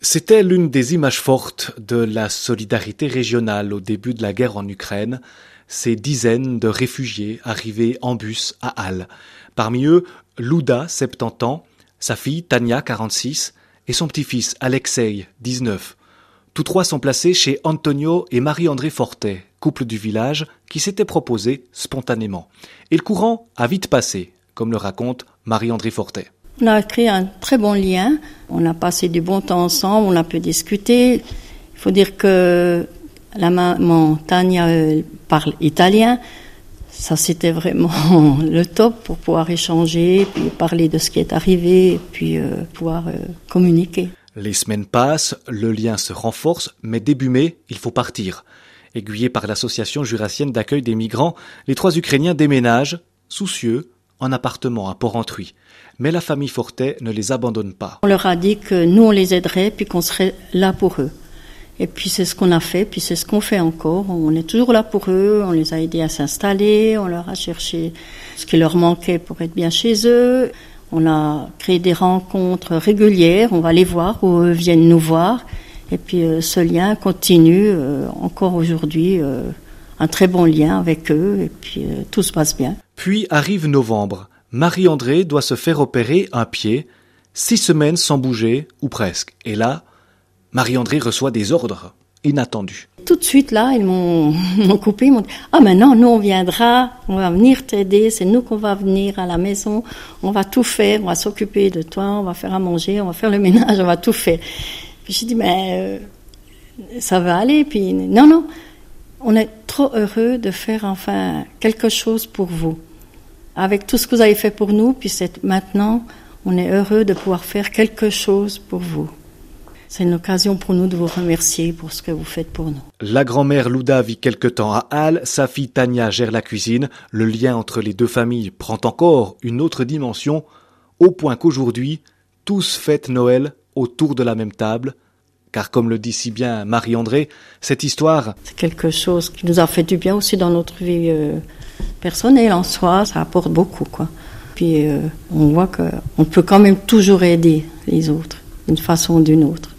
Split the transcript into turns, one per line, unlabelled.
C'était l'une des images fortes de la solidarité régionale au début de la guerre en Ukraine, ces dizaines de réfugiés arrivés en bus à Halle. Parmi eux, Louda, 70 ans, sa fille Tania, 46, et son petit-fils Alexei, 19. Tous trois sont placés chez Antonio et Marie-André Fortet, couple du village qui s'était proposé spontanément. Et le courant a vite passé, comme le raconte Marie-André Fortet.
On a créé un très bon lien, on a passé du bon temps ensemble, on a pu discuter. Il faut dire que la maman Tania parle italien, ça c'était vraiment le top pour pouvoir échanger, puis parler de ce qui est arrivé, et puis pouvoir communiquer.
Les semaines passent, le lien se renforce, mais début mai, il faut partir. Aiguillés par l'association jurassienne d'accueil des migrants, les trois Ukrainiens déménagent, soucieux, en appartement à Porrentruy. Mais la famille Fortet ne les abandonne pas.
On leur a dit que nous on les aiderait, puis qu'on serait là pour eux. Et puis c'est ce qu'on a fait, puis c'est ce qu'on fait encore. On est toujours là pour eux, on les a aidés à s'installer, on leur a cherché ce qui leur manquait pour être bien chez eux. On a créé des rencontres régulières, on va les voir ou eux viennent nous voir. Et puis ce lien continue encore aujourd'hui, un très bon lien avec eux, et puis tout se passe bien.
Puis arrive novembre. Marie-André doit se faire opérer un pied, 6 semaines sans bouger, ou presque. Et là, Marie-André reçoit des ordres inattendus.
Tout de suite, là, ils m'ont coupé, ils m'ont dit « Ah, maintenant, nous, on viendra, on va venir t'aider, c'est nous qu'on va venir à la maison, on va tout faire, on va s'occuper de toi, on va faire à manger, on va faire le ménage, on va tout faire. » Puis j'ai dit « Mais ça va aller. » Puis non, on est trop heureux de faire enfin quelque chose pour vous. Avec tout ce que vous avez fait pour nous, puis maintenant, on est heureux de pouvoir faire quelque chose pour vous. C'est une occasion pour nous de vous remercier pour ce que vous faites pour nous.
La grand-mère Louda vit quelque temps à Halle, sa fille Tania gère la cuisine. Le lien entre les deux familles prend encore une autre dimension, au point qu'aujourd'hui, tous fêtent Noël autour de la même table. Car comme le dit si bien Marie-André, cette histoire...
C'est quelque chose qui nous a fait du bien aussi dans notre vie personnelle en soi, ça apporte beaucoup, quoi. Puis on voit qu'on peut quand même toujours aider les autres, d'une façon ou d'une autre.